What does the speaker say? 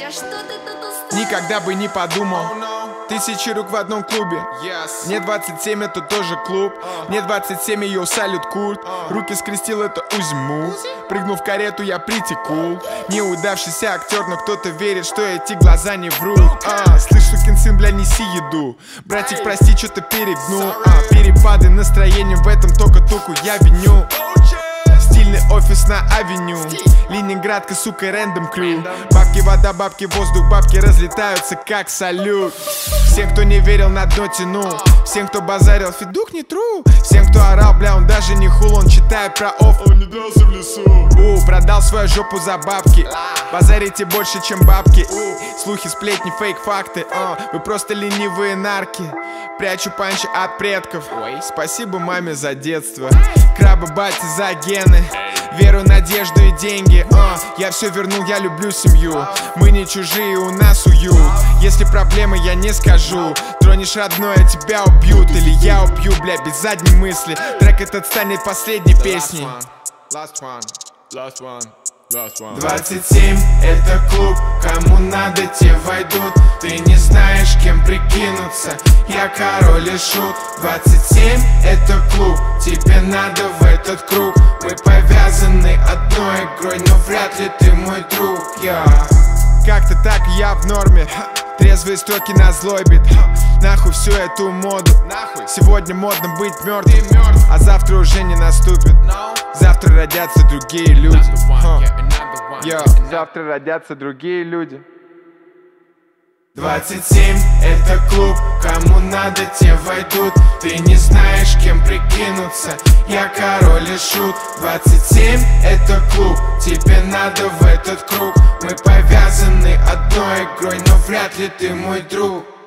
что ты тут устроил? Никогда бы не подумал. Тысячи рук в одном клубе. Мне 27, это тоже клуб. Мне 27, ее салют культ. Руки скрестил, это Узи-мув. Прыгнул в карету, я притекул. Неудавшийся актер, но кто-то верит, что эти глаза не врут. Слышь, сукин сын, бля, неси еду. Братик, прости, что-то перегнул. Перепады настроения, в этом только туку я виню. Стильный офис на авеню. Ленинградка, сука, рэндом крю. Бабки, вода, бабки, воздух, бабки разлетаются как салют. Всем, кто не верил, на дно тянул. Всем, кто базарил, фидук не тру. Всем, кто орал, бля, он даже не хул. Он читает про оф, он не дрался в лесу. Продал свою жопу за бабки. Базарите больше, чем бабки. Слухи, сплетни, фейк, факты. Вы просто ленивые нарки. Прячу панчи от предков. Спасибо маме за детство. Краба, бати за гены. Веру, надежду и деньги. Я все вернул, я люблю семью. Мы не чужие, у нас уют. Если проблемы, я не скажу. Тронешь родное, тебя убьют. Или я убью, бля, без задней мысли. Трек этот станет последней песней. 27 это клуб, кому надо, те войдут. Ты не знаешь, кем прикинуться, я король и шут. 27 это клуб, тебе надо в этот круг. Мы повязаны одной игрой, но вряд ли ты мой друг, Как-то так я в норме. Трезвые строки нас злобит. Нахуй всю эту моду. Сегодня модно быть мертвым, а завтра уже не наступит. Завтра родятся другие люди. Завтра родятся другие люди. 27 это клуб, кому надо, те войдут. Ты не знаешь, кем прикинуться, я король и шут. 27 это клуб, тебе надо в этот круг. Мы повязаны одной игрой, но вряд ли ты мой друг.